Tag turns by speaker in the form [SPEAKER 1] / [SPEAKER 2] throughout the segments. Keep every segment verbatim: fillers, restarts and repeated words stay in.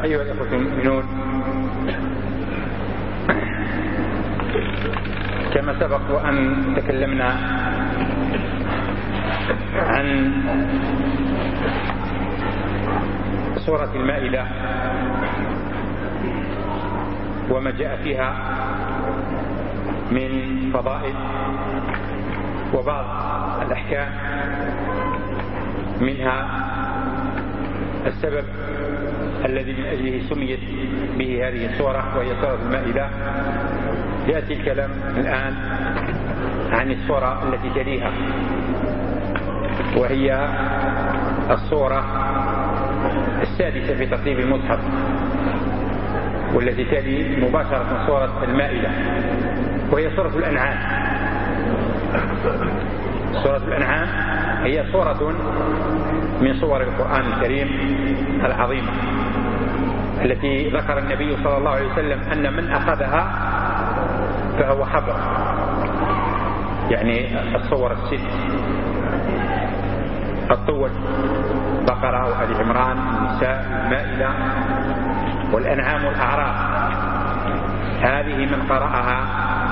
[SPEAKER 1] أيها الأخوة المؤمنون، كما سبق وأن تكلمنا عن سورة المائدة وما جاء فيها من فضائل وبعض الأحكام، منها السبب الذي من أجله سميت به هذه السورة وهي سورة المائدة. يأتي الكلام الآن عن السورة التي تليها وهي السورة السادسة في ترتيب المصحف، والتي تلي مباشرة سورة المائدة، وهي سورة الأنعام. سورة الأنعام هي سورة من صور القرآن الكريم العظيمة، التي ذكر النبي صلى الله عليه وسلم أن من أخذها فهو حبر، يعني الصور الست الطول: بقرة وآل عمران والنساء والمائدة والأنعام والأعراف. هذه من قرأها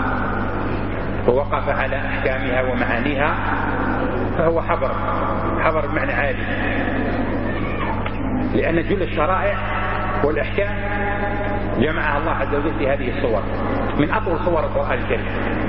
[SPEAKER 1] ووقف على أحكامها ومعانيها فهو حبر، حبر بمعنى عالي، لأن جل الشرائع والأحكام جمعها الله عز وجل في هذه الصور، من أطول صور القرآن الكريم،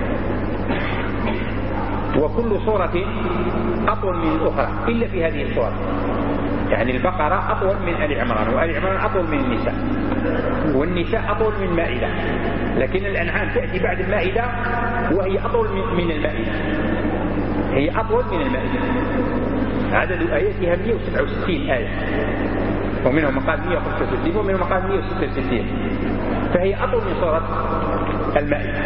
[SPEAKER 1] وكل صورة أطول من الأخرى إلا في هذه الصور. يعني البقرة أطول من آل عمران، وآل عمران أطول من النساء، والنساء أطول من المائدة، لكن الأنعام تأتي بعد المائدة وهي أطول من المائدة، هي أطول من المائدة. عدد آياتها مئة وسبعة وستين آية، ومنهم مقال مئة وخمسة وستين ومنهم مقال مئة وستة وستين، فهي أطول من سورة المائدة.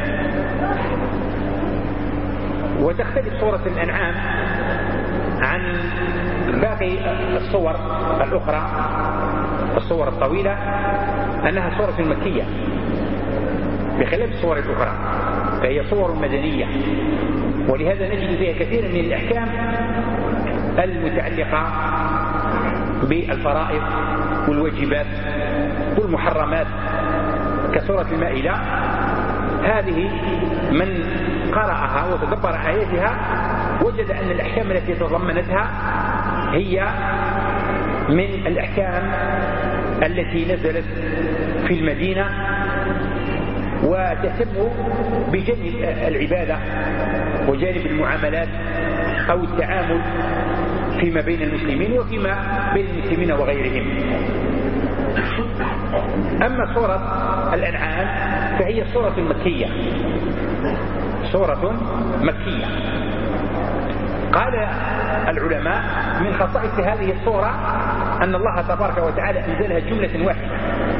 [SPEAKER 1] وتختلف سورة الأنعام عن باقي الصور الأخرى، الصور الطويلة، أنها سورة مكية بخلاف الصور الأخرى، فهي صور مدنية، ولهذا نجد فيها كثير من الأحكام المتعلقة بالفرائض والواجبات والمحرمات كسورة المائدة. هذه من قرأها وتدبر آياتها وجد أن الأحكام التي تضمنتها هي من الأحكام التي نزلت في المدينة، وتهتم بجانب العبادة وجانب المعاملات أو التعامل فيما بين المسلمين وفيما بين المسلمين وغيرهم. أما سورة الأنعام فهي سورة مكية، سورة مكية. قال العلماء من خصائص هذه السورة أن الله تبارك وتعالى أنزلها جملة واحدة،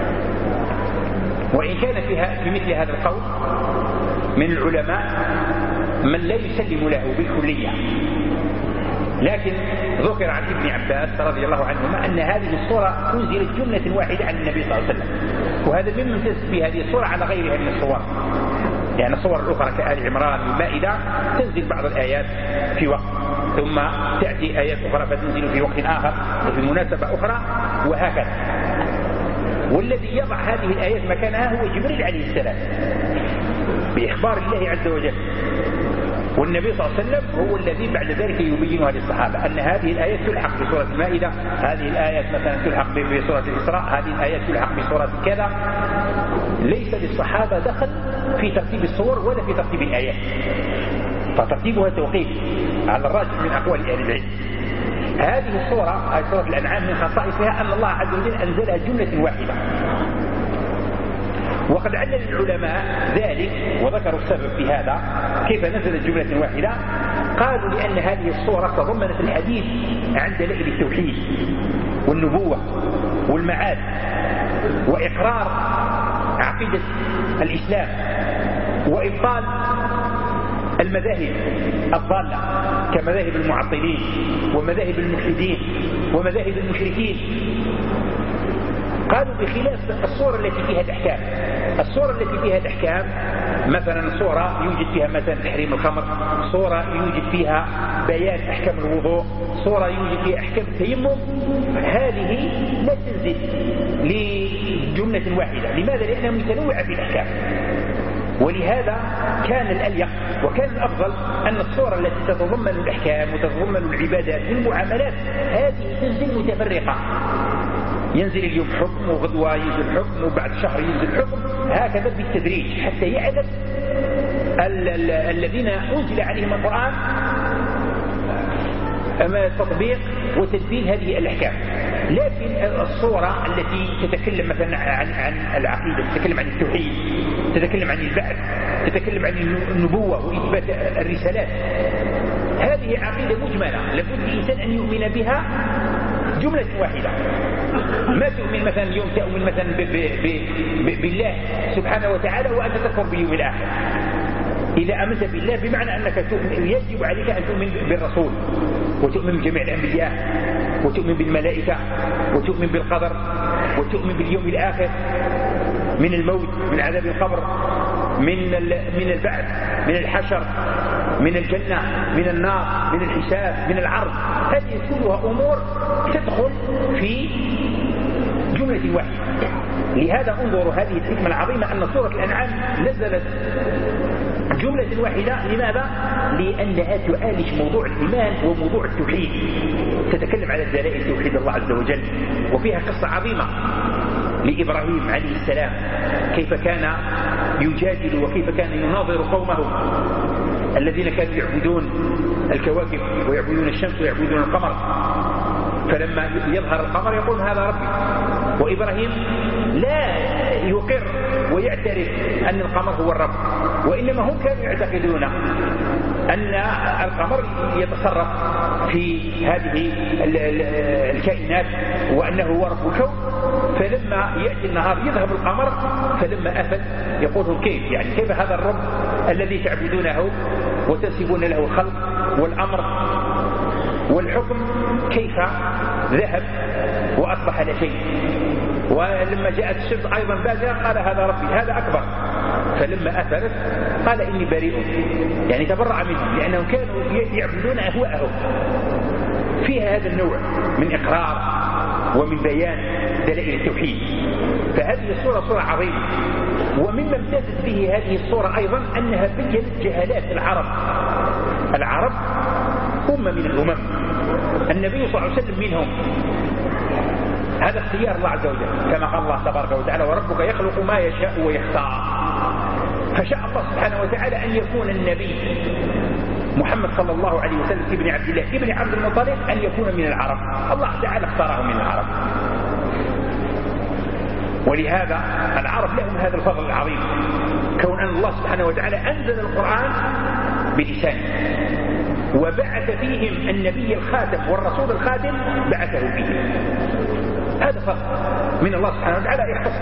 [SPEAKER 1] وإن كان فيها في مثل هذا القول من العلماء من لا يسلم له بالكلية، لكن ذكر عن ابن عباس رضي الله عنهما أن هذه السورة أنزلت جملة واحدة عن النبي صلى الله عليه وسلم، وهذا مما يمتاز في هذه السورة على غيرها من الصور. يعني الصور الأخرى كآل عمران والمائدة تنزل بعض الآيات في وقت، ثم تأتي آيات أخرى فتنزل في وقت آخر وفي مناسبة أخرى، وهكذا. والذي يضع هذه الآيات مكانها هو جبريل عليه السلام بإخبار الله عز وجل، والنبي صلى الله عليه وسلم هو الذي بعد ذلك يبينها للصحابة أن هذه الآيات تلحق بسورة المائدة، هذه الآيات مثلا تلحق بسورة الإسراء، هذه الآيات تلحق بسورة كذا. ليس للصحابة دخل في ترتيب الصور ولا في ترتيب الآيات، فترتيبها توقيف على الراجح من أقوال أهل العلم. هذه السورة، هذه سورة الأنعام، من خصائصها أن الله عز وجل أنزلها جملة واحدة، وقد علل العلماء ذلك وذكروا السبب في هذا كيف نزلت جملة واحدة. قالوا لأن هذه السورة تضمنت الحديث عن دلائل التوحيد والنبوة والمعاد وإقرار عقيدة الإسلام وإبطال المذاهب الضالة كمذاهب المعطلين ومذاهب الملحدين ومذاهب المشركين. قالوا بخلاف الصورة التي فيها الأحكام، الصورة التي فيها الأحكام مثلا صورة يوجد فيها مثلا تحريم الخمر، صورة يوجد فيها بيان أحكام الوضوء، صورة يوجد فيها أحكام التيمم، هذه لا تنزل جملة واحدة. لماذا؟ لأنها متنوعة في الأحكام، ولهذا كان الأليق وكان الأفضل أن الصورة التي تتضمن الأحكام وتتضمن العبادات والمعاملات هذه تنزل متفرقة، ينزل اليوم حكم وغدوة ينزل حكم وبعد شهر ينزل حكم، هكذا بالتدريج حتى يعلم الذين أنزل عليهم القرآن أما تطبيق وتدبير هذه الأحكام. لكن الصورة التي تتكلم مثلا عن عن العقيدة، تتكلم عن التوحيد، تتكلم عن البعث، تتكلم عن النبوة وإثبات الرسالات، هذه عقيدة مجملة لابد الإنسان أن يؤمن بها جملة واحدة. ما تؤمن مثلا اليوم تؤمن مثلا ب ب ب بالله سبحانه وتعالى وأنت تكفر باليوم الآخر. إذا آمنت بالله بمعنى أنك تؤمن، يجب عليك أن تؤمن بالرسول وتؤمن بجميع الأنبياء وتؤمن بالملائكة وتؤمن بالقدر وتؤمن باليوم الآخر، من الموت، من عذاب القبر، من من البعث، من الحشر، من الجنة، من النار، من الحساب، من العرض. هذه كلها أمور تدخل في جملة واحدة. لهذا انظروا هذه الحكمة العظيمة أن سورة الأنعام نزلت جملة واحدة. لماذا؟ لأنها تعالج موضوع الإيمان وموضوع التوحيد، تتكلم على دلائل توحيد الله عز وجل، وفيها قصة عظيمة لإبراهيم عليه السلام كيف كان يجادل وكيف كان يناظر قومه الذين كانوا يعبدون الكواكب ويعبدون الشمس ويعبدون القمر، فلما يظهر القمر يقول هذا ربي، وإبراهيم لا يقر ويعترف أن القمر هو الرب، وإنما هم كانوا يعتقدون أن القمر يتصرف في هذه الكائنات وأنه هو رب الكون. فلما يأتي النهار يذهب القمر، فلما أفل يقولون كيف يعني كيف هذا الرب الذي تعبدونه وتنسبون له الخلق والأمر والحكم كيف ذهب وأصبح لا شيء. ولما جاءت الشمس أيضا بازغة قال هذا ربي هذا أكبر، فلما أفلت قال إني بريء، يعني تبرأ منهم لأنهم كانوا يعبدون أهواءهم. فيها هذا النوع من إقرار ومن بيان دلائل التوحيد. فهذه الصورة صورة عظيمة. ومما امتازت به هذه الصورة أيضا أنها بيّنت جهالات العرب. العرب أمة من الأمم، النبي صلى الله عليه وسلم منهم، هذا اختيار الله عز وجل كما قال الله تبارك وتعالى وربك يخلق ما يشاء ويختار. فشاء الله سبحانه وتعالى أن يكون النبي محمد صلى الله عليه وسلم ابن عبد الله ابن عبد المطلب أن يكون من العرب، الله تعالى اختاره من العرب. ولهذا العرب لهم هذا الفضل العظيم، كون أن الله سبحانه وتعالى أنزل القرآن بلسانه وبعث فيهم النبي الخاتم والرسول الخاتم بعثه فيهم. هذا فضل من الله سبحانه وتعالى، اختص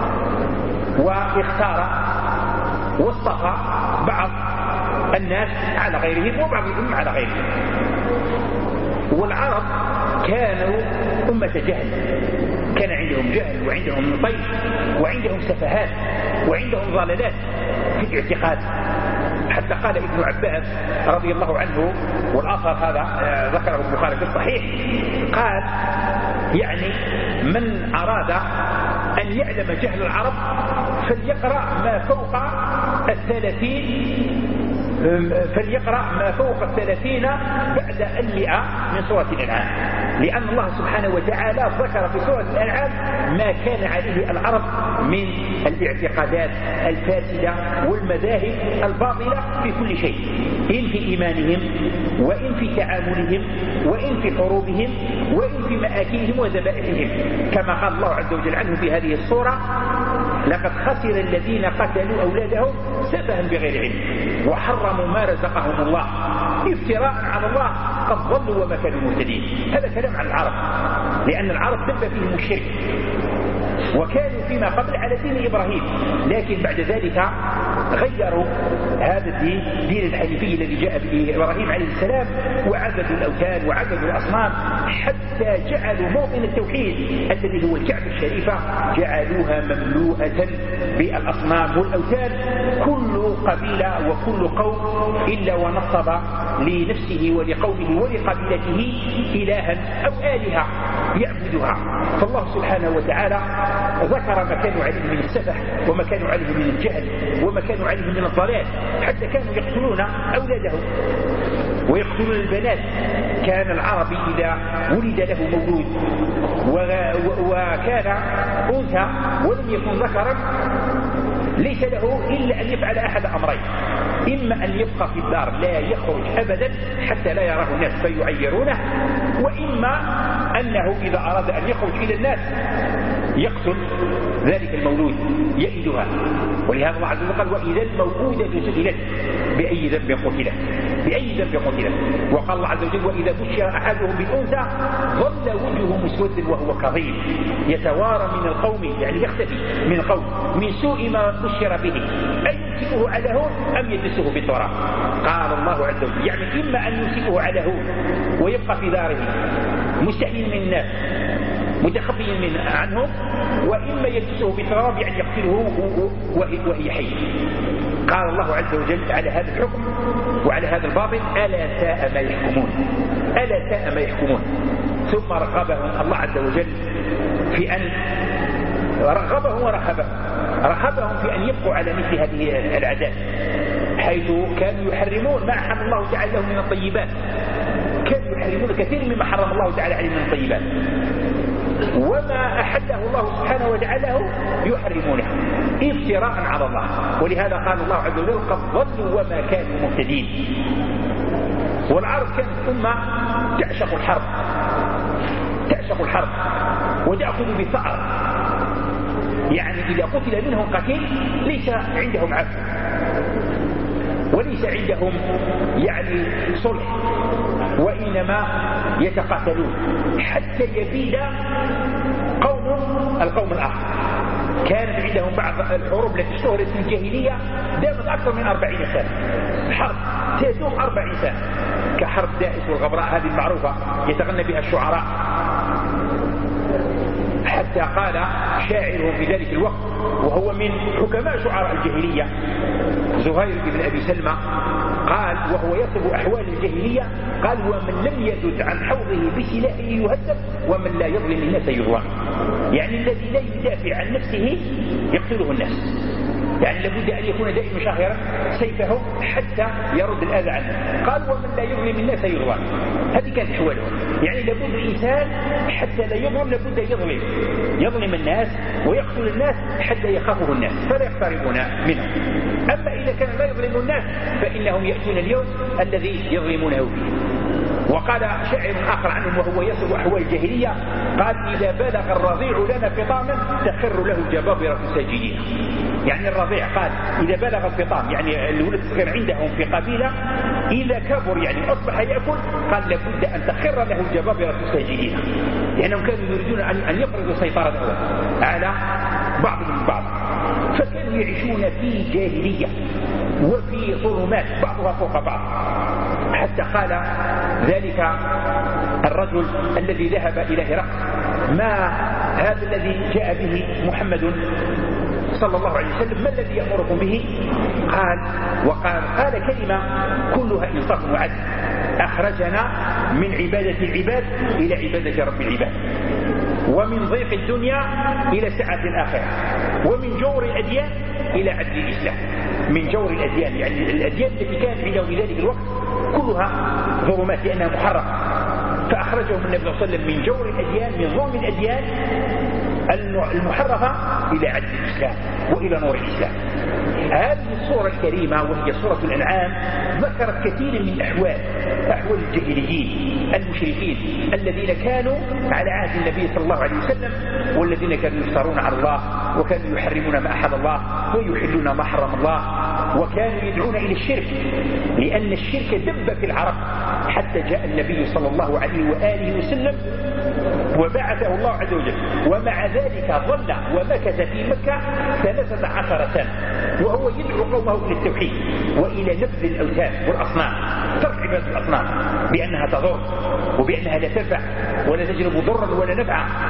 [SPEAKER 1] واختار واصطفى بعض الناس على غيرهم وبعضهم على غيرهم. والعرب كانوا أمة جهل، كان عندهم جهل وعندهم طيش وعندهم سفهات وعندهم ضلالات في الاعتقاد. حتى قال ابن عباس رضي الله عنه، والآثر هذا ذكره البخاري في الصحيح، قال يعني من أراد أن يعلم جهل العرب فليقرأ ما فوق الثلاثين فليقرأ ما فوق الثلاثين بعد المئة من سورة الأنعام، لأن الله سبحانه وتعالى ذكر في سورة الأنعام ما كان عليه العرب من الاعتقادات الفاسدة والمذاهب الباطلة في كل شيء، إن في إيمانهم وإن في تعاملهم وإن في حروبهم وإن في مآكلهم وذبائحهم، كما قال الله عز وجل عنه في هذه السورة لقد خسر الذين قتلوا أولادهم سفها بغير علم وحرموا ما رزقهم الله افتراء على الله قد ضلوا وما كانوا مهتدين. هذا كلام عن العرب، لأن العرب تم فيهم الشرك وكانوا فيما قبل على دين إبراهيم، لكن بعد ذلك غيروا هذا الدين، دين الحنيفية الذي جاء به إبراهيم عليه السلام، وعبدوا الأوثان وعبدوا الأصنام حتى جعلوا موطن التوحيد الذي هو الكعبة الشريفة جعلوها مملوءة بالأصنام والأوثان. كل قبيلة وكل قوم إلا ونصب لنفسه ولقومه ولقبيلته إلها أو آلهة يعبدها. فالله سبحانه وتعالى ذكر ما كانوا عليه من السفح وما كانوا عليه من الجهل وما كانوا عليه من الضلال، حتى كانوا يقتلون أولادهم ويقتلون البنات. كان العربي إذا ولد له مولود وكان أنثى ولم يكن ذكرا ليس له إلا أن يفعل أحد أمرين: إما أن يبقى في الدار لا يخرج أبدا حتى لا يراه الناس فيعيرونه، وإما أنه إذا أراد أن يخرج إلى الناس يقتل ذلك المولود يئدها. ولهذا الله عز وجل قال: وإذا الموءودة سئلت بأي ذنب قتلت بأي ذنب قتلت. وقال الله عز وجل: وإذا بشر أحدهم بالأنثى ظل وجهه مسودا وهو كظيم يتوارى من القوم، يعني يختفي من القوم من سوء ما بشر به، أن يمسكه على هون أم يدسه بالتراب. قال الله عز وجل: يعني إما أن يمسكه على هون ويبقى في داره مستحيل من الناس متخفيا من عنهم، وإما يدسه بالتراب يعني يقتله وهي حي. قال الله عز وجل على هذا الحكم وعلى هذا الباطل: ألا ساء ما يحكمون ألا ساء ما يحكمون. ثم رغبهم الله عز وجل في أن رغبهم ورهبهم رهبهم في أن يبقوا على مثل هذه العادات، حيث كانوا يحرمون ما حرم الله تعالى لهم من الطيبات. كانوا يحرمون كثير مما حرم الله تعالى عليهم من الطيبات، وما أحله الله سبحانه وتعالى يحرمونه افتراء على الله. ولهذا قال الله عز وجل: قد ضلوا وما كانوا مهتدين. والعرب كانت أمة تعشق الحرب تعشق الحرب وتأخذ بالثأر، يعني إذا قتل منهم قتيل ليس عندهم عفو وليس عندهم يعني صلح، وإنما يتقاتلون حتى يبيد قوم القوم الآخر. كانت عندهم بعض الحروب التي اشتهرت في الجاهلية دامت أكثر من أربعين سنة، حرب تدوم أربعين سنة، كحرب دائس والغبراء هذه المعروفة يتغنى بها الشعراء. حتى قال شاعرهم في ذلك الوقت وهو من حكماء شعراء الجاهلية زهير بن أبي سلمى، قال وهو يصف أحوال الجاهلية، قال: ومن لم يذد عن حوضه بسلاحه يهدد ومن لا يظلم الناس يظلم. يعني الذي لا يدافع عن نفسه يقتله الناس، يعني لابد أن يكون دائما شاهرا سيفه حتى يرد الأذى عنه. قال: ومن لا يظلم الناس يظلم. هذه كانت أحواله، يعني لابد الإنسان حتى لا يظلم لابد يظلم يظلم الناس ويقتل الناس حتى يخافه الناس فلا يقتربون منه. أما إذا كان لا يظلم الناس فإنهم يأتون اليوم الذي يظلمونه فيه. وقال شاعر آخر عنهم وهو يصف أحوال الجاهلية، قال: إذا بلغ الرضيع لنا فطاما تخر له الجبابرة ساجدين. يعني الرضيع قال إذا بلغ الفطام، يعني الولد الصغير عندهم في قبيلة إذا كبر يعني أصبح يأكل، قال لابد أن تخر له الجبابرة ساجدين، لأنهم كانوا يريدون أن يفرضوا سيطرة على بعضهم البعض. فكانوا يعيشون في جاهلية وفي ظلمات بعضها فوق بعض. حتى قال ذلك الرجل الذي ذهب إلى هرقل: ما هذا الذي جاء به محمد صلى الله عليه وسلم، ما الذي يأمركم به؟ قال وقال قال كلمة كلها إنصاف وعدل: أخرجنا من عبادة العباد إلى عبادة رب العباد، ومن ضيق الدنيا إلى سعة الآخرة، ومن جور الأديان إلى عدل الإسلام. من جور الأديان يعني الأديان التي كانت عندهم في ذلك الوقت كلها ظلمات لأنها محرقة، فأخرجهم النبي صلى الله عليه وسلم من جور الأديان من ظلم الأديان المحرفة إلى عدل الإسلام وإلى نور الإسلام. هذه الصورة الكريمة وهي صورة الأنعام ذكرت كثير من أحوال أحوال الجاهليين المشركين الذين كانوا على عهد النبي صلى الله عليه وسلم، والذين كانوا يفترون على الله وكانوا يحرمون ما أحل الله ويحلون ما حرم الله، وكانوا يدعون إلى الشرك، لأن الشرك دب في العرب حتى جاء النبي صلى الله عليه وآله وسلم وبعثه الله عز وجل، ومع ذلك ظل ومكث في مكة ثلاثة عشر سنة وهو يدعو قومه إلى التوحيد وإلى نبذ الأوثان والأصنام، ترك عبادة الأصنام بأنها تضر وبأنها لا تنفع ولا تجلب ضرا ولا نفعا.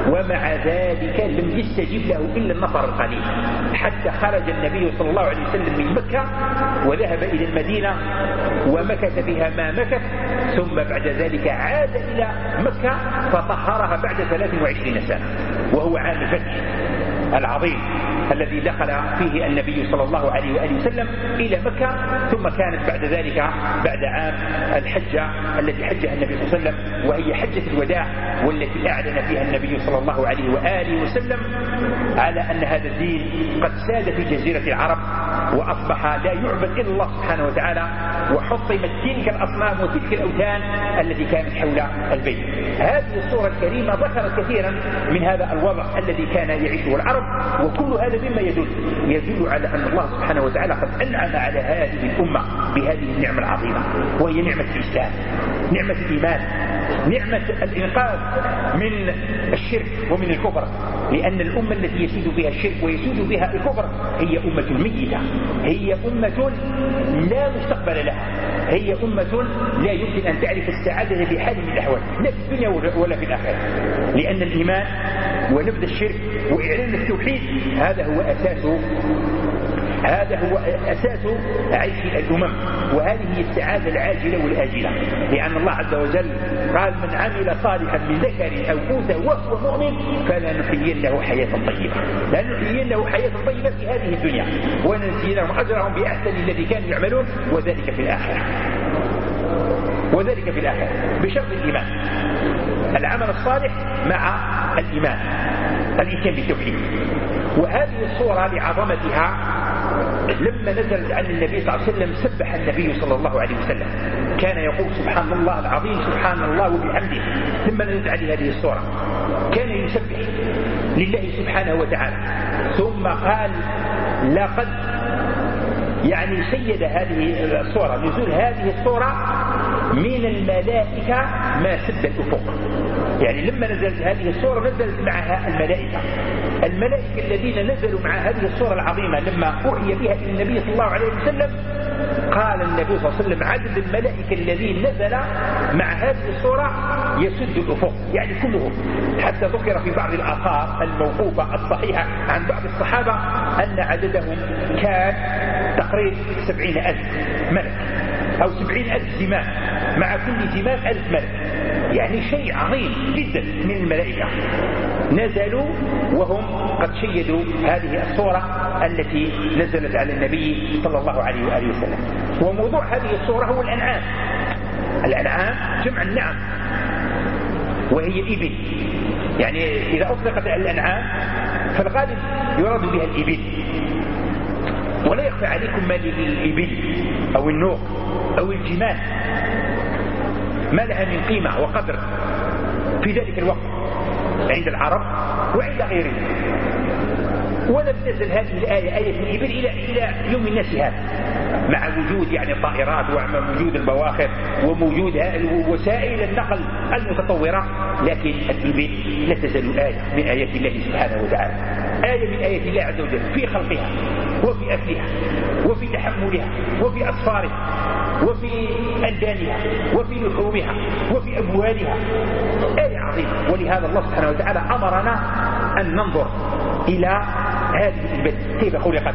[SPEAKER 1] ومع ذلك لم يستجب له إلا النفر القليل، حتى خرج النبي صلى الله عليه وسلم من مكة وذهب إلى المدينة ومكث فيها ما مكث، ثم بعد ذلك عاد إلى مكة فطهرها بعد ثلاث وعشرين سنة، وهو عام الفتح العظيم الذي دخل فيه النبي صلى الله عليه وآله وسلم إلى مكة. ثم كانت بعد ذلك بعد عام الحجة التي حجها النبي صلى الله عليه وسلم، وهي حجة الوداع، والتي أعلن فيها النبي صلى الله عليه وآله وسلم على أن هذا الدين قد ساد في جزيرة العرب، وأصبح لا يعبد إلا الله سبحانه وتعالى، وحطمت تلك الأصنام وتلك الأوثان التي كانت حول البيت. هذه الصورة الكريمة ذكرت كثيرا من هذا الوضع الذي كان يعيشه العرب، وكل هذا مما يدل يدل على أن الله سبحانه وتعالى قد أنعم على هذه الأمة بهذه النعمة العظيمة، وهي نعمة الإسلام، نعمة الإيمان، نعمة الإنقاذ من الشرك ومن الكفر، لأن الأمة التي يسود بها الشرك ويسود بها الكفر هي أمة ميتة، هي أمة لا مستقبل لها، هي أمة لا يمكن أن تعرف السعادة في حال من الأحوال، لا في الدنيا ولا في الآخرة، لأن الإيمان ونبذ الشرك وإعلان التوحيد هذا هو أساس هذا هو أساس عيش الأمم، وهذه هي السعادة العاجلة والآجلة، لأن الله عز وجل قال: من عمل صالحا من ذكر أو أنثى وهو مؤمن فلنحيين له حياة طيبة، لنحيين له حياة طيبة في هذه الدنيا ونجزينهم أجرهم بأحسن الذي كانوا يعملون، وذلك في الآخرة وذلك في الآخرة بشرط الإيمان، العمل الصالح مع الإيمان، الإتيان بالتوحيد. وهذه الصورة لعظمتها لما نزلت عن النبي صلى الله عليه وسلم سبح النبي صلى الله عليه وسلم، كان يقول سبحان الله العظيم سبحان الله وبحمده. لما نزلت عليه هذه الصورة كان يسبح لله سبحانه وتعالى، ثم قال: لقد يعني سيد هذه الصورة، نزول هذه الصورة من الملائكة ما سد الأفق. يعني لما نزلت هذه الصورة نزلت معها الملائكة، الملائكة الذين نزلوا مع هذه الصورة العظيمة لما أوحي بها إلى النبي صلى الله عليه وسلم، قال النبي صلى الله عليه وسلم: عدد الملائكة الذين نزل مع هذه الصورة يسد الأفق، يعني كلهم، حتى ذكر في بعض الآثار الموقوفة الصحيحة عن بعض الصحابة أن عددهم كان تقريبا سبعين ألف ملك أو سبعين ألف زمام، مع كل زمام ألف ملك، يعني شيء عظيم جدا من الملائكة نزلوا وهم قد شيدوا هذه الصورة التي نزلت على النبي صلى الله عليه وآله وسلم. وموضوع هذه الصورة هو الأنعام. الأنعام جمع النعم وهي إبل، يعني إذا أطلقت على الأنعام فالغالب يراد بها الإبل، ولا يخفى عليكم ما للإبل أو النوق أو الجمال ما لها من قيمة وقدر في ذلك الوقت عند العرب وعند غيرهم. ولم تزل هذه الآية آية الإبل إلى إلى يوم الناس هذا، مع وجود يعني الطائرات ومع وجود البواخر وموجود وسائل النقل المتطورة، لكن الإبل لا تزال آية من آيات الله سبحانه وتعالى، آية من آيات الله عز وجل في خلقها وفي أكلها وفي تحملها وفي أسفارها وفي ألبانها وفي لحومها وفي أموالها، آية عظيمة. ولهذا الله سبحانه وتعالى أمرنا أن ننظر إلى هذه الإبل كيف خلقت،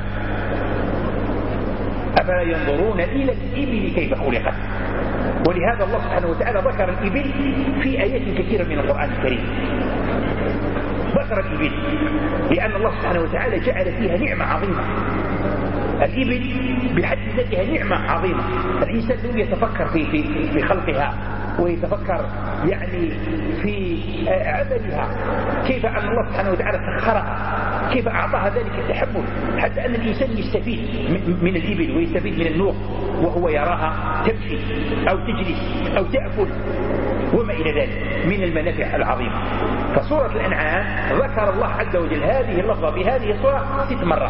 [SPEAKER 1] أفلا ينظرون إلى الإبل كيف خلقت. ولهذا الله سبحانه وتعالى ذكر الإبل في آيات كثيرة من القرآن الكريم، ذكر الإبل لأن الله سبحانه وتعالى جعل فيها نعمة عظيمة. الإبل بحد ذاتها نعمة عظيمة، الإنسان لو يتفكر في في في خلقها ويتفكر يعني في عملها، كيف أن الله سبحانه وتعالى سخرها، كيف أعطاها ذلك التحمل، حتى أن الإنسان يستفيد من الإبل ويستفيد من النوق وهو يراها تمشي أو تجلس أو تأكل وما إلى ذلك من المنافع العظيمة. فسورة الأنعام ذكر الله عز وجل هذه اللفظة بهذه الصورة ست مرات،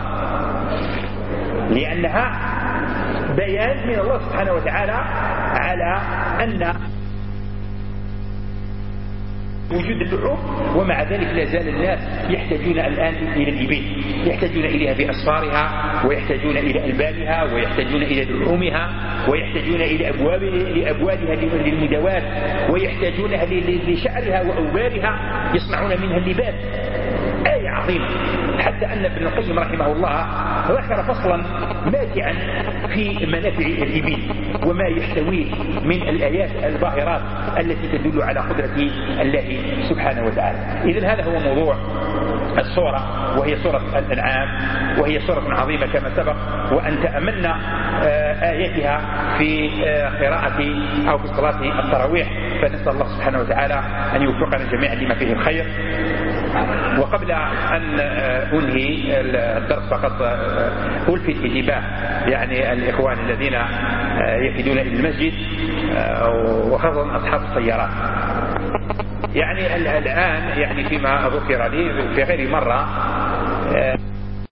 [SPEAKER 1] لأنها بيان من الله سبحانه وتعالى على أن وجود اللحوم، ومع ذلك لا زال الناس يحتاجون الآن إلى الإبل، يحتاجون إليها بأسفارها، ويحتاجون إلى ألبانها، ويحتاجون إلى لحومها، ويحتاجون إلى أبواب لأبوالها للمدوات، ويحتاجونها لشعرها وأوبارها، يصنعون منها اللباس. آية عظيمة. حتى أن ابن القيم رحمه الله ذكر فصلا ماتعا في منافع الإبل وما يحتويه من الآيات الباهرات التي تدل على قدرة الله سبحانه وتعالى. إذن هذا هو موضوع السورة، وهي سورة الأنعام، وهي سورة عظيمة كما سبق، وأن تأملنا آياتها في قراءة أو في صلاة التراويح، فنسأل الله سبحانه وتعالى أن يوفقنا جميعا لما فيه الخير. وقبل أن أنهي الدرس فقط ألفت انتباه يعني الإخوان الذين يفيدون إلى المسجد وخاصة أصحاب السيارات. يعني الآن يعني فيما ذكر لي في غير مرة